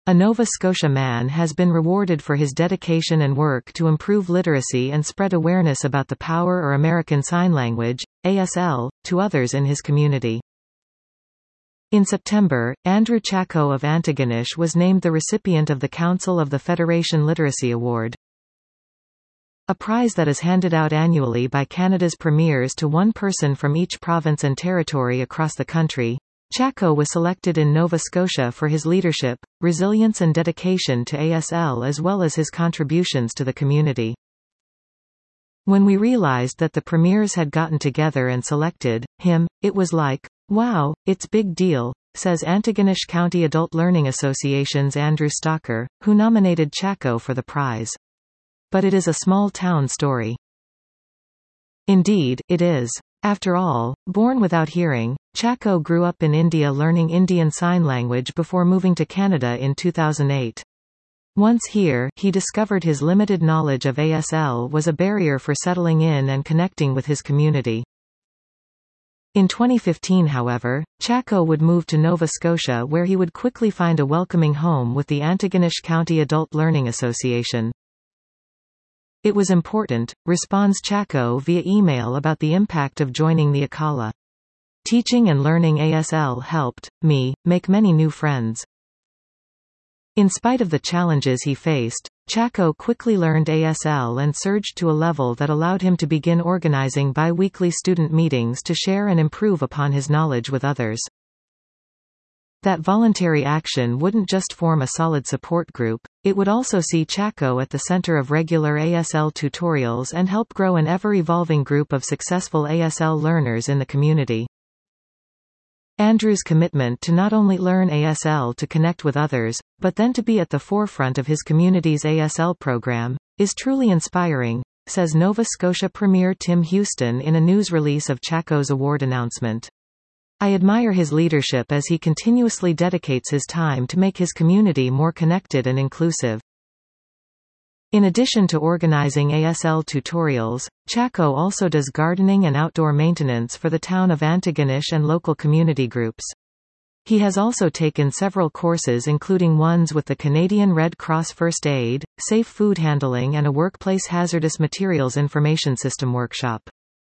A Nova Scotia man has been rewarded for his dedication and work to improve literacy and spread awareness about the Power or American Sign Language, ASL, to others in his community. In September, Andrew Chacko of Antigonish was named the recipient of the Council of the Federation Literacy Award, a prize that is handed out annually by Canada's premiers to one person from each province and territory across the country. Chacko was selected in Nova Scotia for his leadership, resilience and dedication to ASL as well as his contributions to the community. When we realized that the premiers had gotten together and selected him, it was like, wow, it's big deal, says Antigonish County Adult Learning Association's Andrew Stalker, who nominated Chacko for the prize. But it is a small-town story. Indeed, it is. After all, born without hearing, Chacko grew up in India learning Indian Sign Language before moving to Canada in 2008. Once here, he discovered his limited knowledge of ASL was a barrier for settling in and connecting with his community. In 2015, however, Chacko would move to Nova Scotia where he would quickly find a welcoming home with the Antigonish County Adult Learning Association. It was important, responds Chacko via email about the impact of joining the ACALA. Teaching and learning ASL helped me make many new friends. In spite of the challenges he faced, Chacko quickly learned ASL and surged to a level that allowed him to begin organizing bi-weekly student meetings to share and improve upon his knowledge with others. That voluntary action wouldn't just form a solid support group, it would also see Chacko at the center of regular ASL tutorials and help grow an ever-evolving group of successful ASL learners in the community. Andrew's commitment to not only learn ASL to connect with others, but then to be at the forefront of his community's ASL program, is truly inspiring, says Nova Scotia Premier Tim Houston in a news release of Chacko's award announcement. I admire his leadership as he continuously dedicates his time to make his community more connected and inclusive. In addition to organizing ASL tutorials, Chacko also does gardening and outdoor maintenance for the town of Antigonish and local community groups. He has also taken several courses including ones with the Canadian Red Cross First Aid, Safe Food Handling and a Workplace Hazardous Materials Information System workshop.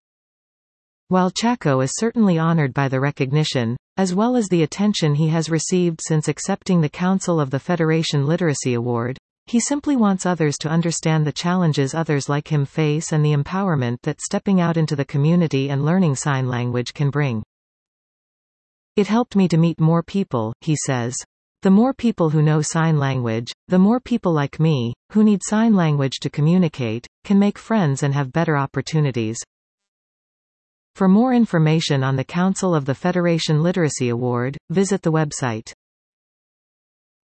While Chacko is certainly honored by the recognition, as well as the attention he has received since accepting the Council of the Federation Literacy Award, he simply wants others to understand the challenges others like him face and the empowerment that stepping out into the community and learning sign language can bring. It helped me to meet more people, he says. The more people who know sign language, the more people like me, who need sign language to communicate, can make friends and have better opportunities. For more information on the Council of the Federation Literacy Award, visit the website.